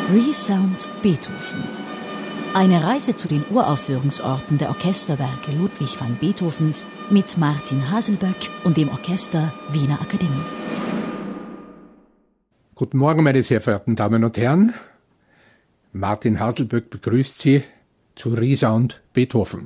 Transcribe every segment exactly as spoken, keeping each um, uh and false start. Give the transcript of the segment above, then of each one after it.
Resound Beethoven. Eine Reise zu den Uraufführungsorten der Orchesterwerke Ludwig van Beethovens mit Martin Haselböck und dem Orchester Wiener Akademie. Guten Morgen, meine sehr verehrten Damen und Herren. Martin Haselböck begrüßt Sie zu Resound Beethoven.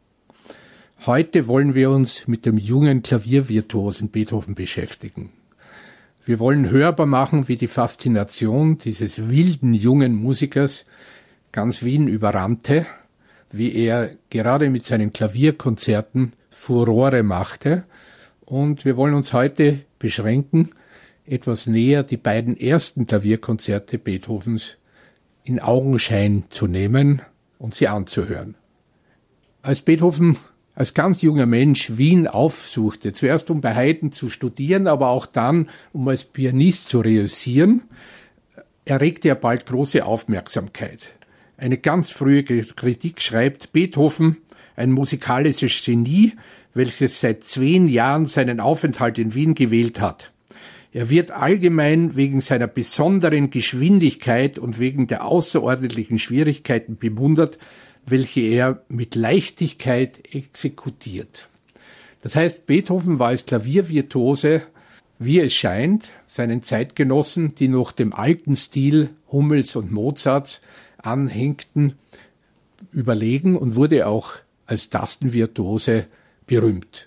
Heute wollen wir uns mit dem jungen Klaviervirtuosen Beethoven beschäftigen. Wir wollen hörbar machen, wie die Faszination dieses wilden jungen Musikers ganz Wien überrannte, wie er gerade mit seinen Klavierkonzerten Furore machte. Und wir wollen uns heute beschränken, etwas näher die beiden ersten Klavierkonzerte Beethovens in Augenschein zu nehmen und sie anzuhören. Als Beethoven als ganz junger Mensch Wien aufsuchte, zuerst um bei Haydn zu studieren, aber auch dann, um als Pianist zu reüssieren, erregte er bald große Aufmerksamkeit. Eine ganz frühe Kritik schreibt: Beethoven, ein musikalisches Genie, welches seit zehn Jahren seinen Aufenthalt in Wien gewählt hat. Er wird allgemein wegen seiner besonderen Geschwindigkeit und wegen der außerordentlichen Schwierigkeiten bewundert, welche er mit Leichtigkeit exekutiert. Das heißt, Beethoven war als Klaviervirtuose, wie es scheint, seinen Zeitgenossen, die noch dem alten Stil Hummels und Mozarts anhängten, überlegen und wurde auch als Tastenvirtuose berühmt.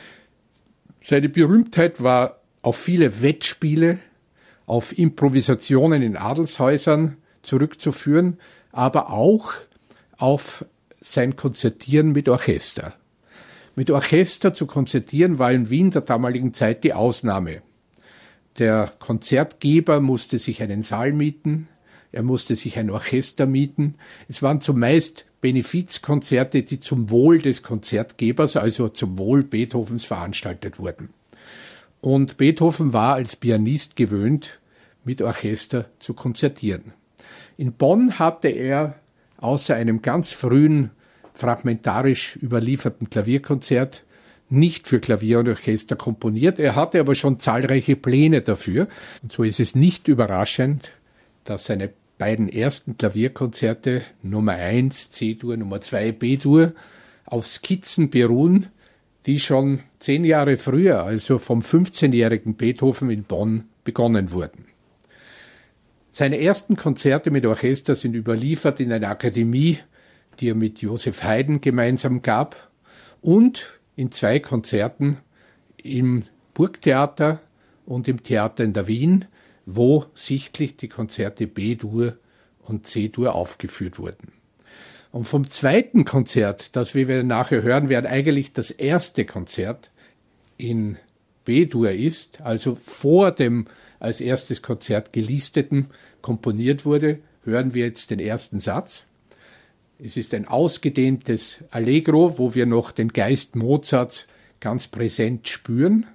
Seine Berühmtheit war auf viele Wettspiele, auf Improvisationen in Adelshäusern zurückzuführen, aber auch auf sein Konzertieren mit Orchester. Mit Orchester zu konzertieren war in Wien der damaligen Zeit die Ausnahme. Der Konzertgeber musste sich einen Saal mieten, er musste sich ein Orchester mieten. Es waren zumeist Benefizkonzerte, die zum Wohl des Konzertgebers, also zum Wohl Beethovens, veranstaltet wurden. Und Beethoven war als Pianist gewöhnt, mit Orchester zu konzertieren. In Bonn hatte er außer einem ganz frühen, fragmentarisch überlieferten Klavierkonzert nicht für Klavier und Orchester komponiert. Er hatte aber schon zahlreiche Pläne dafür. Und so ist es nicht überraschend, dass seine beiden ersten Klavierkonzerte, Nummer eins C-Dur, Nummer zwei B-Dur, auf Skizzen beruhen, die schon zehn Jahre früher, also vom fünfzehnjährigen Beethoven in Bonn, begonnen wurden. Seine ersten Konzerte mit Orchester sind überliefert in einer Akademie, die er mit Joseph Haydn gemeinsam gab, und in zwei Konzerten im Burgtheater und im Theater in der Wien, wo sichtlich die Konzerte B-Dur und C-Dur aufgeführt wurden. Und vom zweiten Konzert, das wie wir nachher hören werden, eigentlich das erste Konzert in B-Dur ist, also vor dem als erstes Konzert gelisteten, komponiert wurde, hören wir jetzt den ersten Satz. Es ist ein ausgedehntes Allegro, wo wir noch den Geist Mozarts ganz präsent spüren.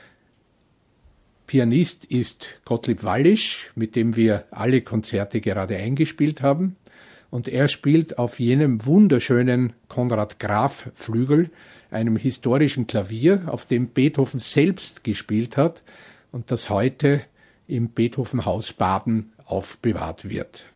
Pianist ist Gottlieb Wallisch, mit dem wir alle Konzerte gerade eingespielt haben. Und er spielt auf jenem wunderschönen Konrad Graf Flügel, einem historischen Klavier, auf dem Beethoven selbst gespielt hat und das heute im Beethoven-Haus Baden aufbewahrt wird.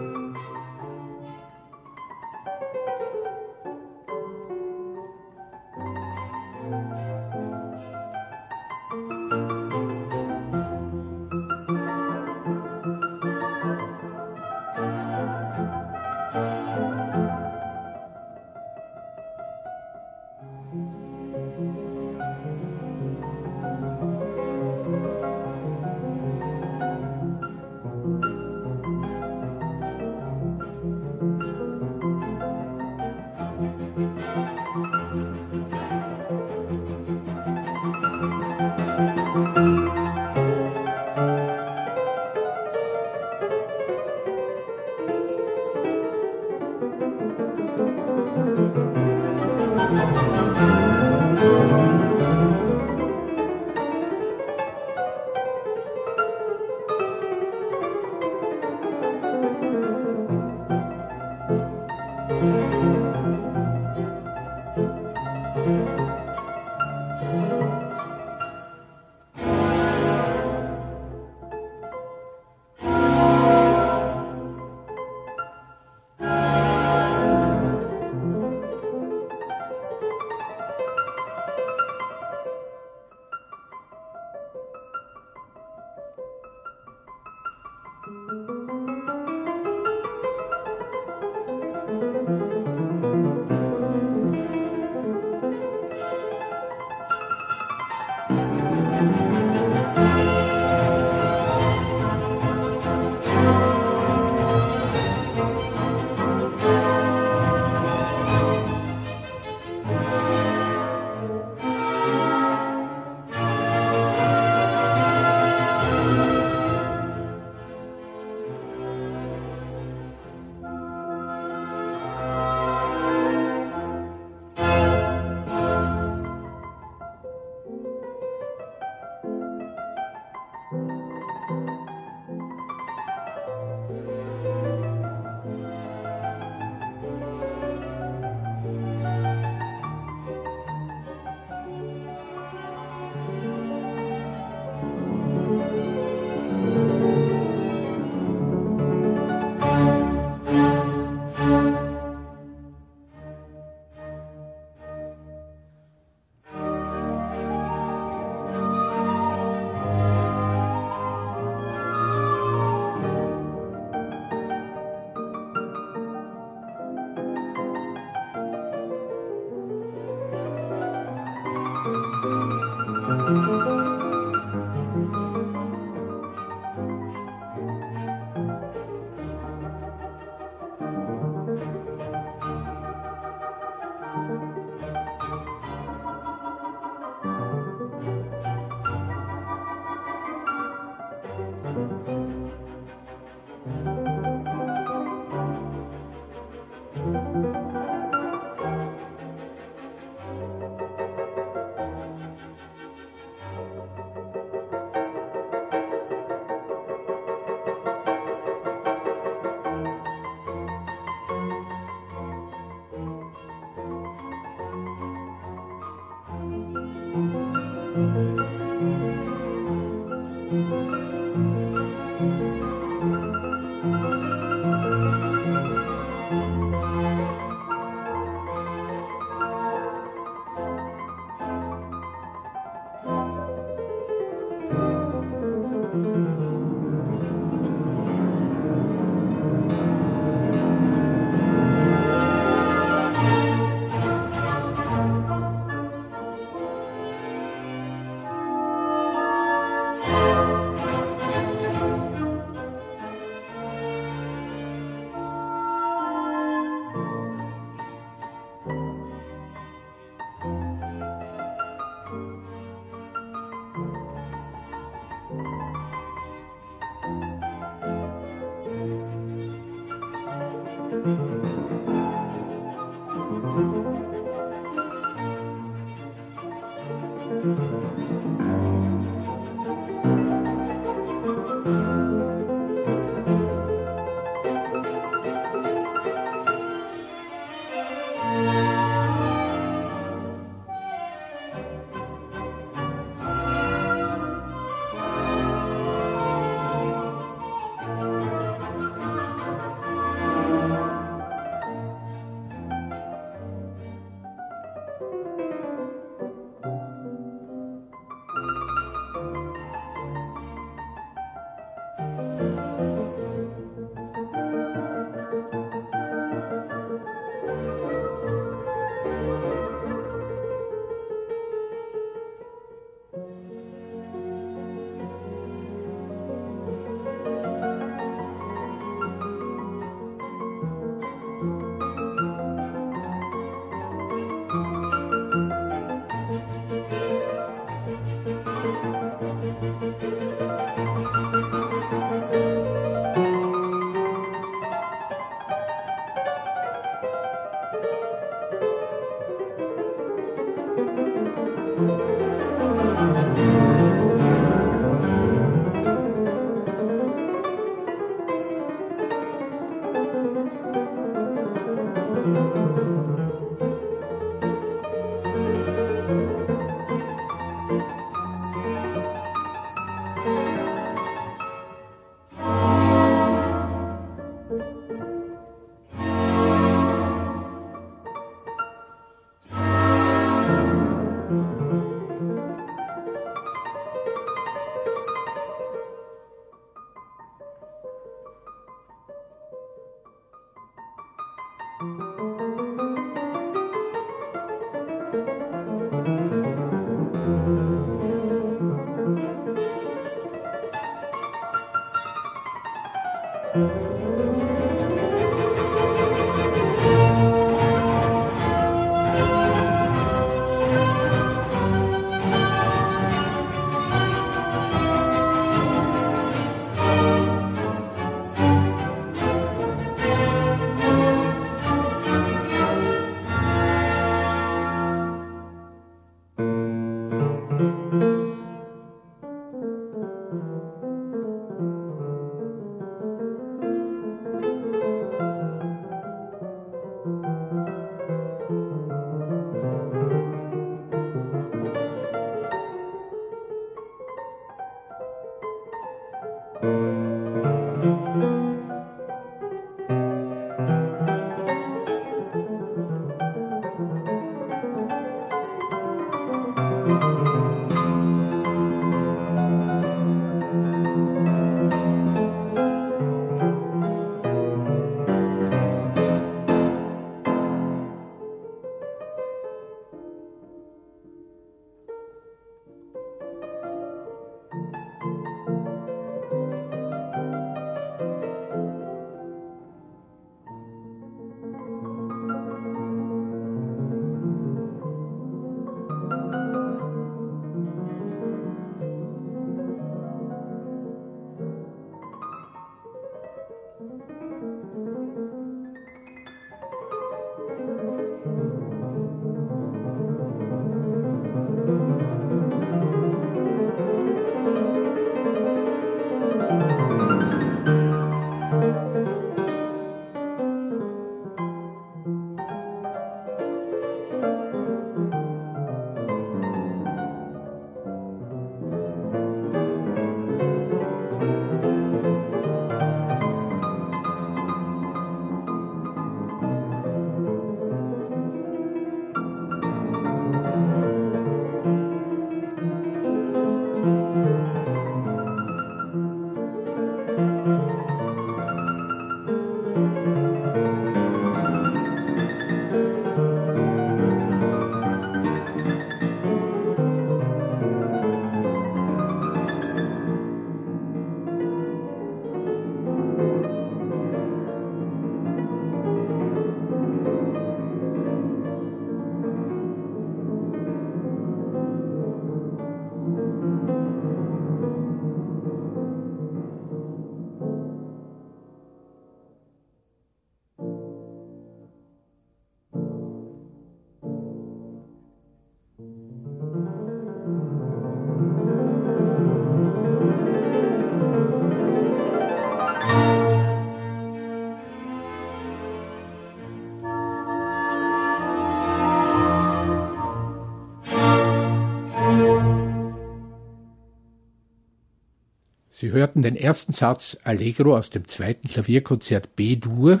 Sie hörten den ersten Satz Allegro aus dem zweiten Klavierkonzert B-Dur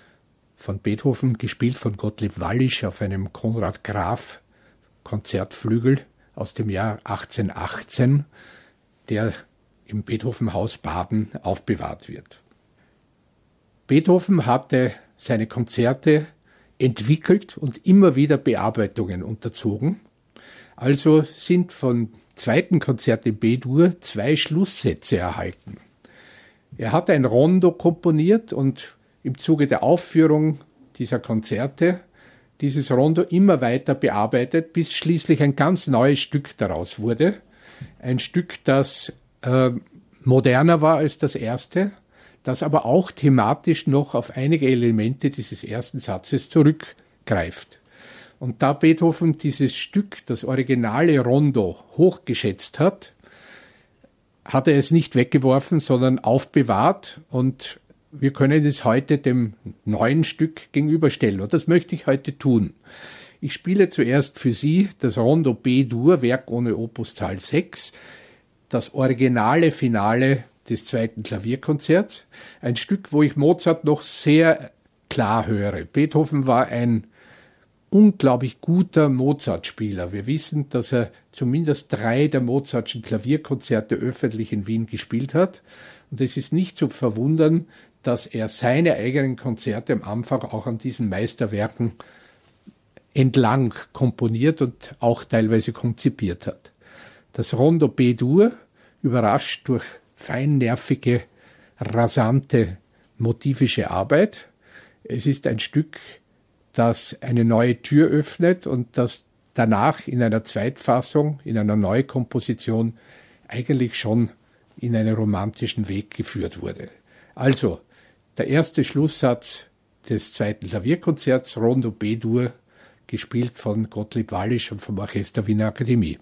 von Beethoven, gespielt von Gottlieb Wallisch auf einem Konrad Graf Konzertflügel aus dem Jahr achtzehnhundertachtzehn, der im Beethoven-Haus Baden aufbewahrt wird. Beethoven hatte seine Konzerte entwickelt und immer wieder Bearbeitungen unterzogen. Also sind von zweiten Konzert in B-Dur zwei Schlusssätze erhalten. Er hat ein Rondo komponiert und im Zuge der Aufführung dieser Konzerte dieses Rondo immer weiter bearbeitet, bis schließlich ein ganz neues Stück daraus wurde. Ein Stück, das äh, moderner war als das erste, das aber auch thematisch noch auf einige Elemente dieses ersten Satzes zurückgreift. Und da Beethoven dieses Stück, das originale Rondo, hochgeschätzt hat, hat er es nicht weggeworfen, sondern aufbewahrt, und wir können es heute dem neuen Stück gegenüberstellen. Und das möchte ich heute tun. Ich spiele zuerst für Sie das Rondo B-Dur, Werk ohne Opuszahl sechs, das originale Finale des zweiten Klavierkonzerts. Ein Stück, wo ich Mozart noch sehr klar höre. Beethoven war ein unglaublich guter Mozart-Spieler. Wir wissen, dass er zumindest drei der Mozartschen Klavierkonzerte öffentlich in Wien gespielt hat. Und es ist nicht zu verwundern, dass er seine eigenen Konzerte am Anfang auch an diesen Meisterwerken entlang komponiert und auch teilweise konzipiert hat. Das Rondo B-Dur, überrascht durch feinnervige, rasante motivische Arbeit. Es ist ein Stück, das eine neue Tür öffnet und das danach in einer Zweitfassung, in einer Neukomposition eigentlich schon in einen romantischen Weg geführt wurde. Also, der erste Schlusssatz des zweiten Klavierkonzerts, Rondo B-Dur, gespielt von Gottlieb Wallisch und vom Orchester Wiener Akademie.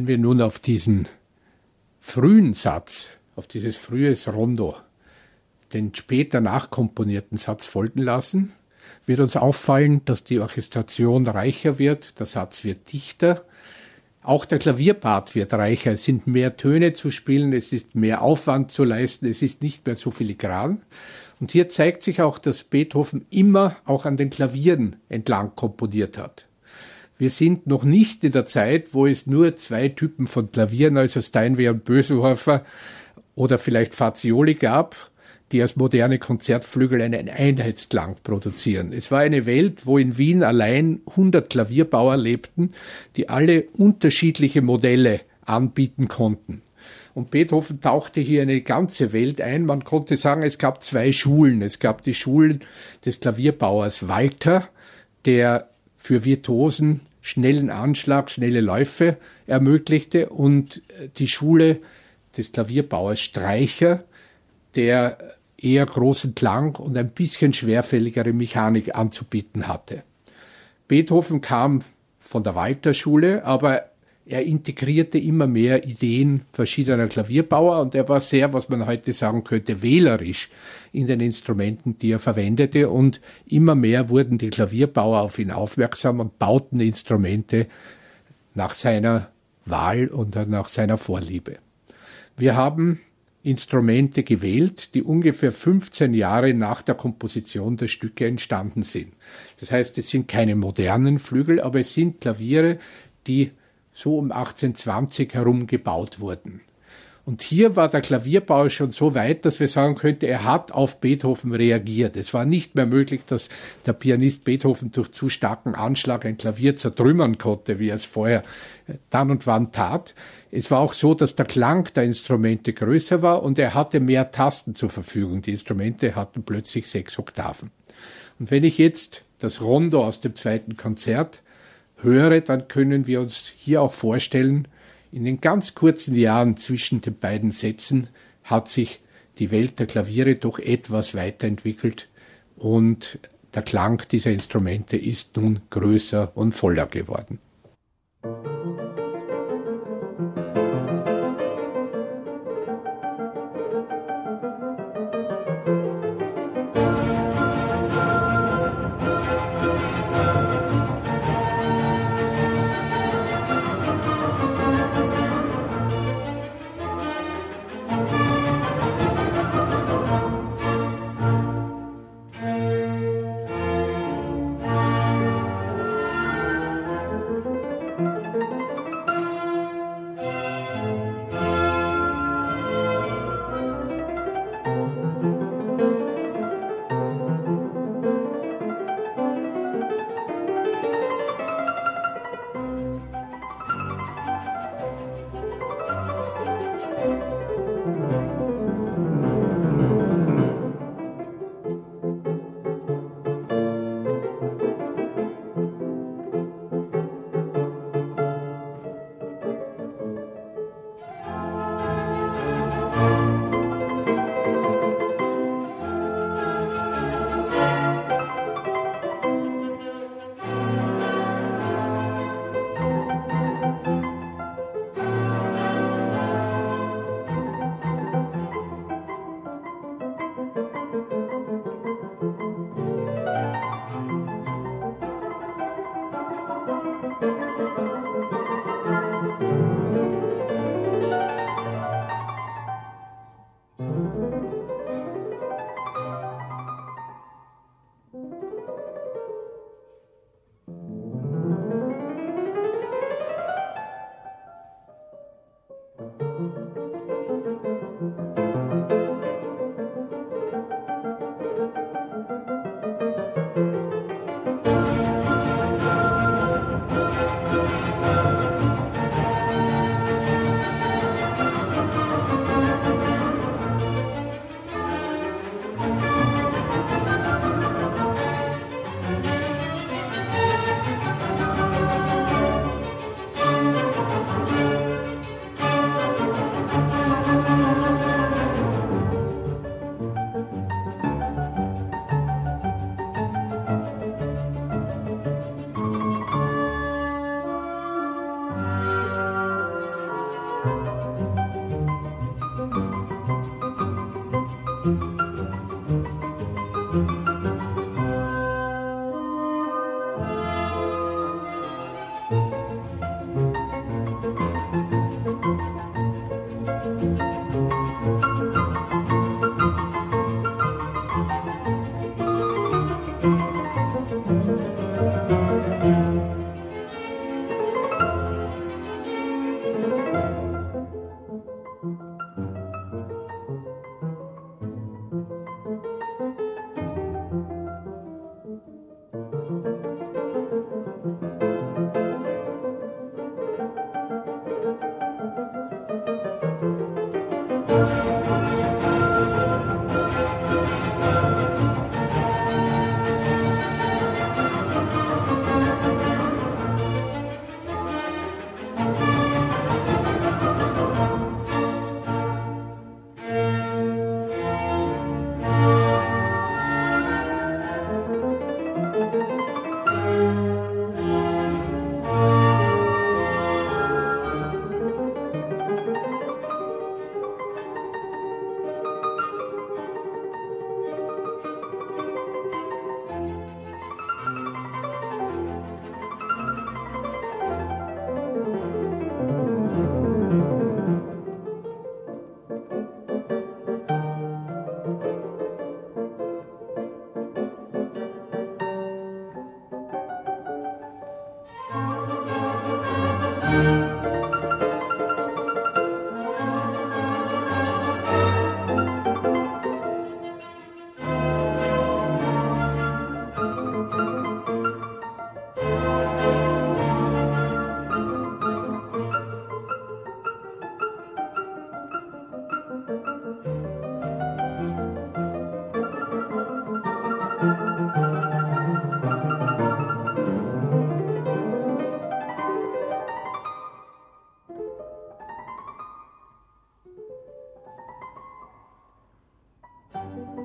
Wenn wir nun auf diesen frühen Satz, auf dieses frühe Rondo, den später nachkomponierten Satz folgen lassen, wird uns auffallen, dass die Orchestration reicher wird, der Satz wird dichter, auch der Klavierpart wird reicher, es sind mehr Töne zu spielen, es ist mehr Aufwand zu leisten, es ist nicht mehr so filigran. Und hier zeigt sich auch, dass Beethoven immer auch an den Klavieren entlang komponiert hat. Wir sind noch nicht in der Zeit, wo es nur zwei Typen von Klavieren, also Steinway und Bösendorfer oder vielleicht Fazioli gab, die als moderne Konzertflügel einen Einheitsklang produzieren. Es war eine Welt, wo in Wien allein hundert Klavierbauer lebten, die alle unterschiedliche Modelle anbieten konnten. Und Beethoven tauchte hier eine ganze Welt ein. Man konnte sagen, es gab zwei Schulen. Es gab die Schulen des Klavierbauers Walter, der für Virtuosen schnellen Anschlag, schnelle Läufe ermöglichte, und die Schule des Klavierbauers Streicher, der eher großen Klang und ein bisschen schwerfälligere Mechanik anzubieten hatte. Beethoven kam von der Walter-Schule, aber er integrierte immer mehr Ideen verschiedener Klavierbauer und er war sehr, was man heute sagen könnte, wählerisch in den Instrumenten, die er verwendete, und immer mehr wurden die Klavierbauer auf ihn aufmerksam und bauten Instrumente nach seiner Wahl und nach seiner Vorliebe. Wir haben Instrumente gewählt, die ungefähr fünfzehn Jahre nach der Komposition der Stücke entstanden sind. Das heißt, es sind keine modernen Flügel, aber es sind Klaviere, die so um achtzehnhundertzwanzig herum gebaut wurden. Und hier war der Klavierbau schon so weit, dass wir sagen könnten, er hat auf Beethoven reagiert. Es war nicht mehr möglich, dass der Pianist Beethoven durch zu starken Anschlag ein Klavier zertrümmern konnte, wie er es vorher dann und wann tat. Es war auch so, dass der Klang der Instrumente größer war und er hatte mehr Tasten zur Verfügung. Die Instrumente hatten plötzlich sechs Oktaven. Und wenn ich jetzt das Rondo aus dem zweiten Konzert höre, dann können wir uns hier auch vorstellen, in den ganz kurzen Jahren zwischen den beiden Sätzen hat sich die Welt der Klaviere doch etwas weiterentwickelt und der Klang dieser Instrumente ist nun größer und voller geworden.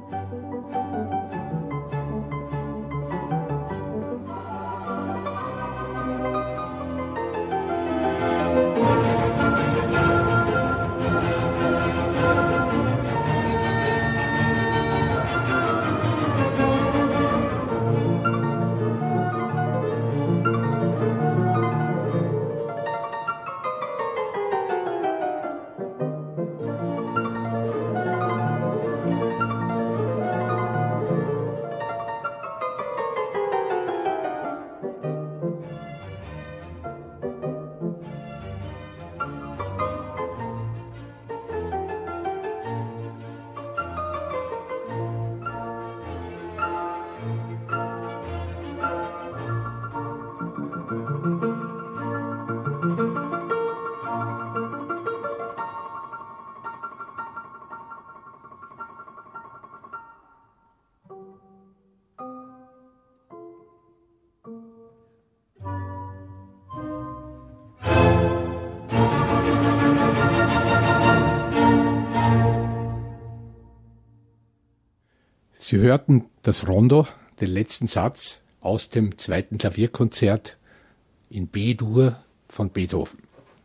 Sie hörten das Rondo, den letzten Satz aus dem zweiten Klavierkonzert in B-Dur von Beethoven.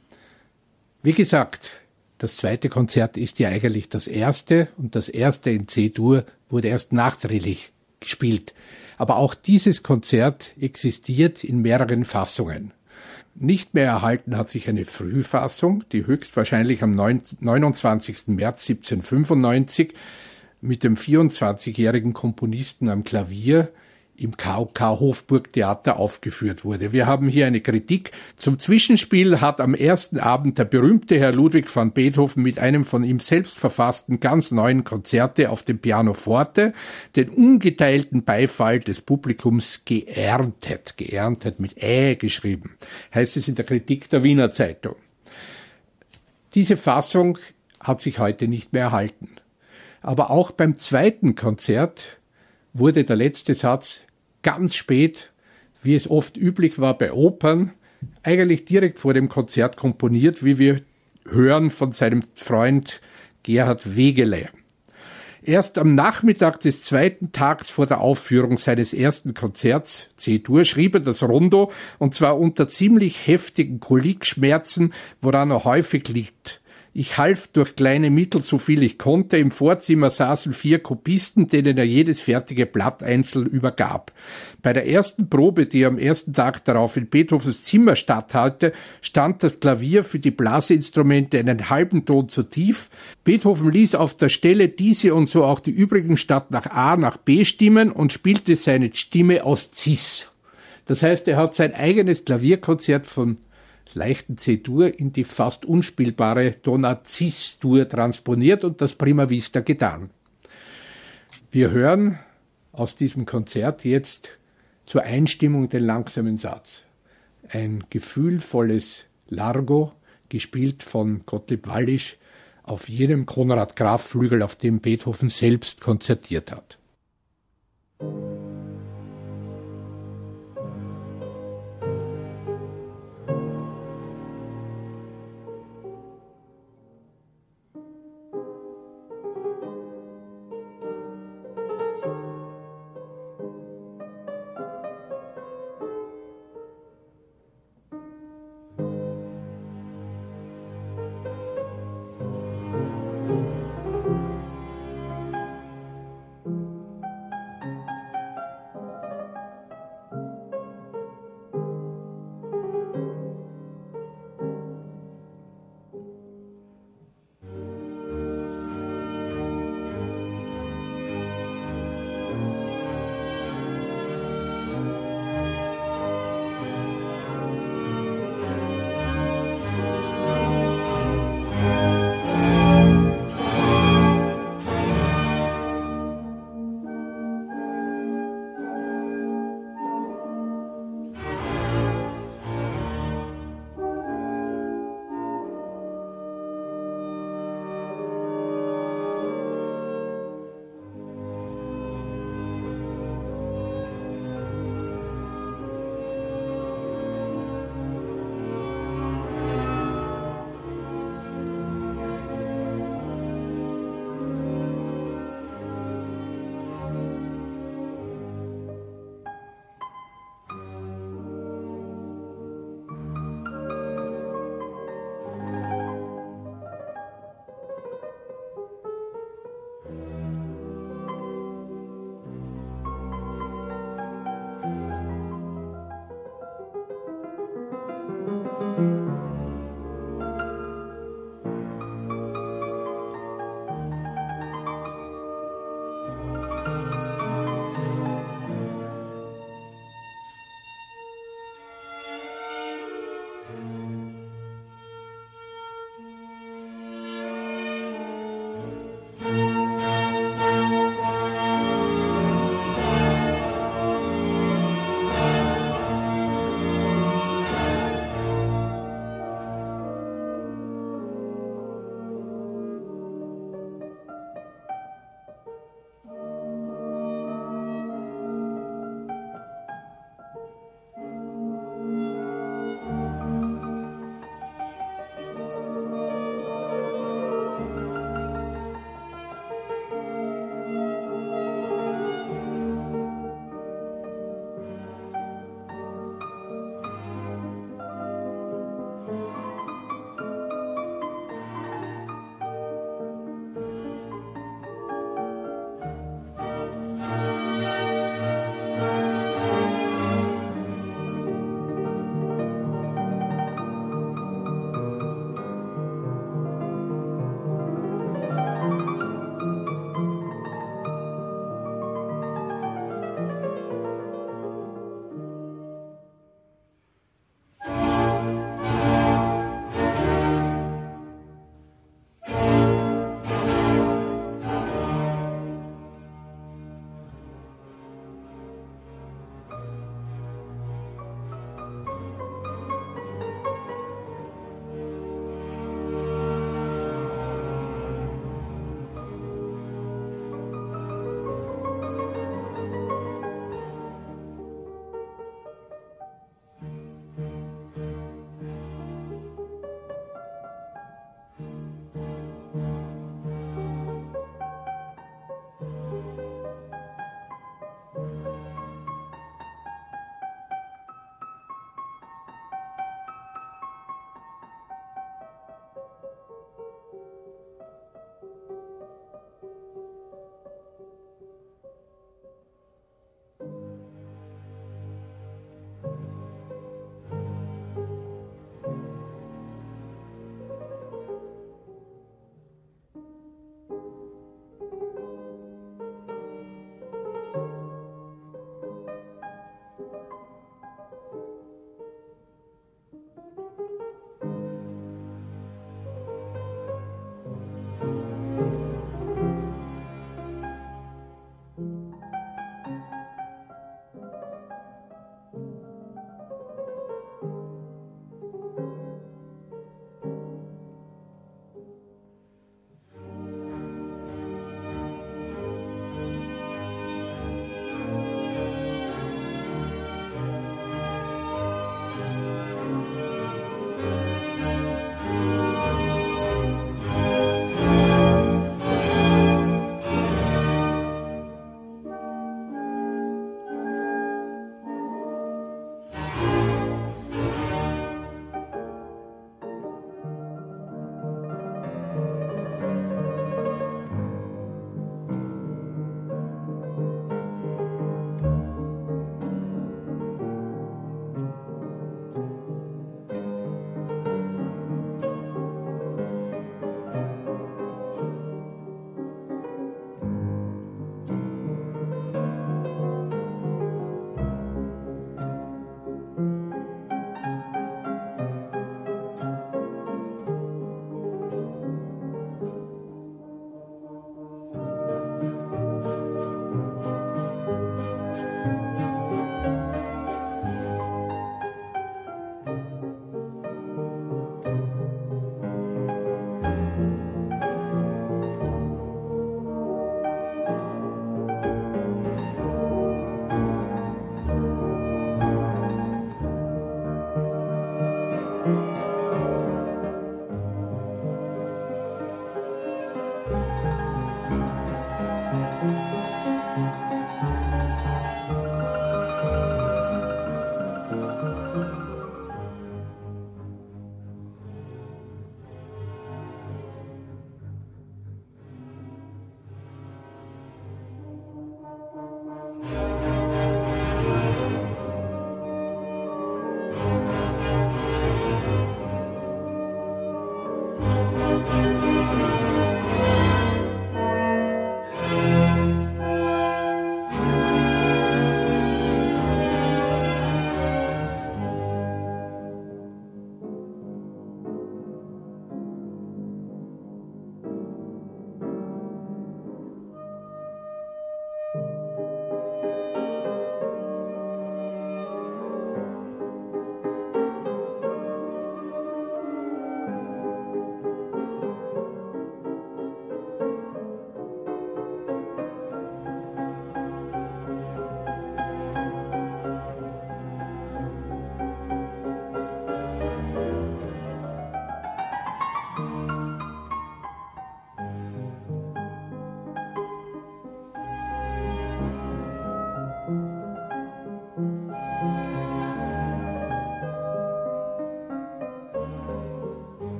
Wie gesagt, das zweite Konzert ist ja eigentlich das erste und das erste in C-Dur wurde erst nachträglich gespielt. Aber auch dieses Konzert existiert in mehreren Fassungen. Nicht mehr erhalten hat sich eine Frühfassung, die höchstwahrscheinlich am neunundzwanzigsten März siebzehnhundertfünfundneunzig mit dem vierundzwanzigjährigen Komponisten am Klavier im K O K Hofburgtheater aufgeführt wurde. Wir haben hier eine Kritik. Zum Zwischenspiel hat am ersten Abend der berühmte Herr Ludwig van Beethoven mit einem von ihm selbst verfassten ganz neuen Konzerte auf dem Pianoforte den ungeteilten Beifall des Publikums geerntet. Geerntet mit Ä geschrieben, heißt es in der Kritik der Wiener Zeitung. Diese Fassung hat sich heute nicht mehr erhalten. Aber auch beim zweiten Konzert wurde der letzte Satz ganz spät, wie es oft üblich war bei Opern, eigentlich direkt vor dem Konzert komponiert, wie wir hören von seinem Freund Gerhard Wegele. Erst am Nachmittag des zweiten Tags vor der Aufführung seines ersten Konzerts, C-Dur, schrieb er das Rondo, und zwar unter ziemlich heftigen Kolikschmerzen, woran er häufig liegt. Ich half durch kleine Mittel, so viel ich konnte. Im Vorzimmer saßen vier Kopisten, denen er jedes fertige Blatt einzeln übergab. Bei der ersten Probe, die am ersten Tag darauf in Beethovens Zimmer statthalte, stand das Klavier für die Blasinstrumente einen halben Ton zu tief. Beethoven ließ auf der Stelle diese und so auch die übrigen statt nach A nach B stimmen und spielte seine Stimme aus Cis. Das heißt, er hat sein eigenes Klavierkonzert von leichten C-Dur in die fast unspielbare Dona-Cis-Dur transponiert und das prima vista getan. Wir hören aus diesem Konzert jetzt zur Einstimmung den langsamen Satz. Ein gefühlvolles Largo, gespielt von Gottlieb Wallisch, auf jenem Konrad-Graf-Flügel, auf dem Beethoven selbst konzertiert hat.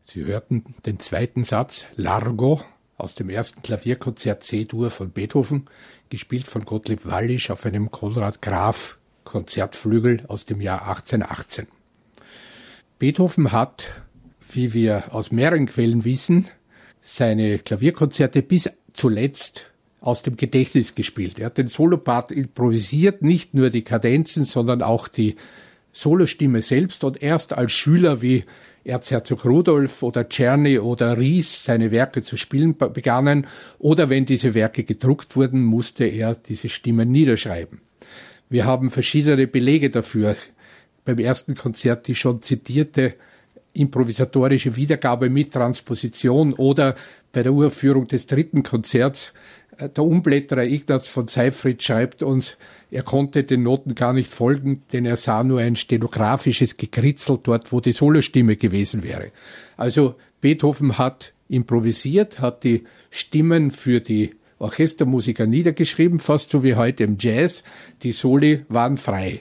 Sie hörten den zweiten Satz, Largo, aus dem ersten Klavierkonzert C-Dur von Beethoven, gespielt von Gottlieb Wallisch auf einem Konrad Graf Konzertflügel aus dem Jahr achtzehnhundertachtzehn. Beethoven hat, wie wir aus mehreren Quellen wissen, seine Klavierkonzerte bis zuletzt aus dem Gedächtnis gespielt. Er hat den Solopart improvisiert, nicht nur die Kadenzen, sondern auch die Solostimme selbst, und erst als Schüler wie Erzherzog Rudolf oder Czerny oder Ries seine Werke zu spielen begannen, oder wenn diese Werke gedruckt wurden, musste er diese Stimmen niederschreiben. Wir haben verschiedene Belege dafür. Beim ersten Konzert die schon zitierte improvisatorische Wiedergabe mit Transposition, oder bei der Uraufführung des dritten Konzerts der Umblätterer Ignaz von Seyfried schreibt uns, er konnte den Noten gar nicht folgen, denn er sah nur ein stenografisches Gekritzel dort, wo die Solostimme gewesen wäre. Also Beethoven hat improvisiert, hat die Stimmen für die Orchestermusiker niedergeschrieben, fast so wie heute im Jazz. Die Soli waren frei.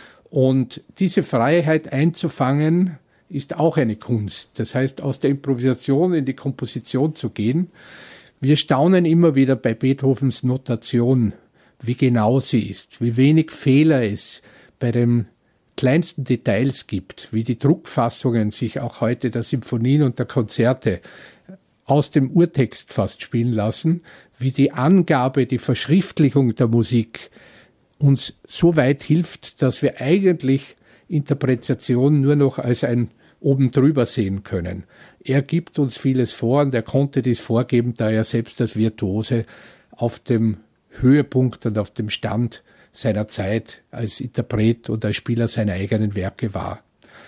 Und diese Freiheit einzufangen, ist auch eine Kunst. Das heißt, aus der Improvisation in die Komposition zu gehen. Wir staunen immer wieder bei Beethovens Notation, wie genau sie ist, wie wenig Fehler es bei den kleinsten Details gibt, wie die Druckfassungen sich auch heute der Symphonien und der Konzerte aus dem Urtext fast spielen lassen, wie die Angabe, die Verschriftlichung der Musik uns so weit hilft, dass wir eigentlich Interpretation nur noch als ein oben drüber sehen können. Er gibt uns vieles vor, und er konnte dies vorgeben, da er selbst als Virtuose auf dem Höhepunkt und auf dem Stand seiner Zeit als Interpret und als Spieler seiner eigenen Werke war.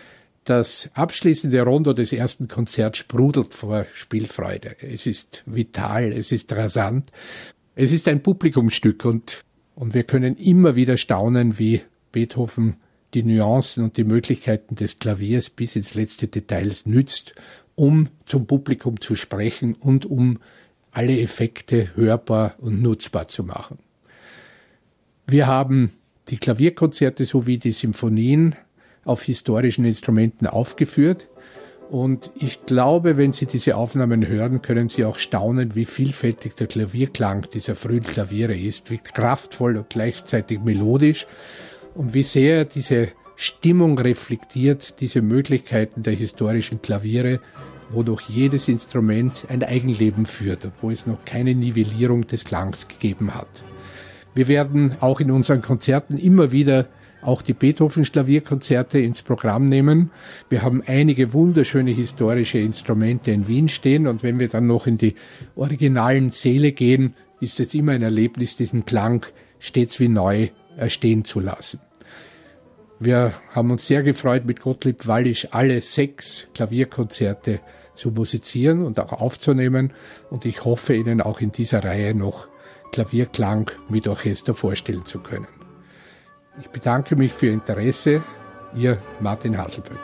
Das abschließende Rondo des ersten Konzerts sprudelt vor Spielfreude. Es ist vital, es ist rasant, es ist ein Publikumsstück, und, und wir können immer wieder staunen, wie Beethoven die Nuancen und die Möglichkeiten des Klaviers bis ins letzte Detail nützt, um zum Publikum zu sprechen und um alle Effekte hörbar und nutzbar zu machen. Wir haben die Klavierkonzerte sowie die Symphonien auf historischen Instrumenten aufgeführt, und ich glaube, wenn Sie diese Aufnahmen hören, können Sie auch staunen, wie vielfältig der Klavierklang dieser frühen Klaviere ist, wie kraftvoll und gleichzeitig melodisch, und wie sehr diese Stimmung reflektiert diese Möglichkeiten der historischen Klaviere, wodurch jedes Instrument ein Eigenleben führt, wo es noch keine Nivellierung des Klangs gegeben hat. Wir werden auch in unseren Konzerten immer wieder auch die Beethoven-Klavierkonzerte ins Programm nehmen. Wir haben einige wunderschöne historische Instrumente in Wien stehen, und wenn wir dann noch in die originalen Säle gehen, ist es immer ein Erlebnis, diesen Klang stets wie neu erstehen zu lassen. Wir haben uns sehr gefreut, mit Gottlieb Wallisch alle sechs Klavierkonzerte zu musizieren und auch aufzunehmen, und ich hoffe, Ihnen auch in dieser Reihe noch Klavierklang mit Orchester vorstellen zu können. Ich bedanke mich für Ihr Interesse. Ihr Martin Haselböck.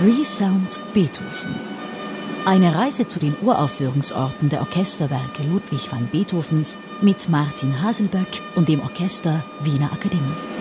Resound Beethoven. Eine Reise zu den Uraufführungsorten der Orchesterwerke Ludwig van Beethovens mit Martin Haselböck und dem Orchester Wiener Akademie.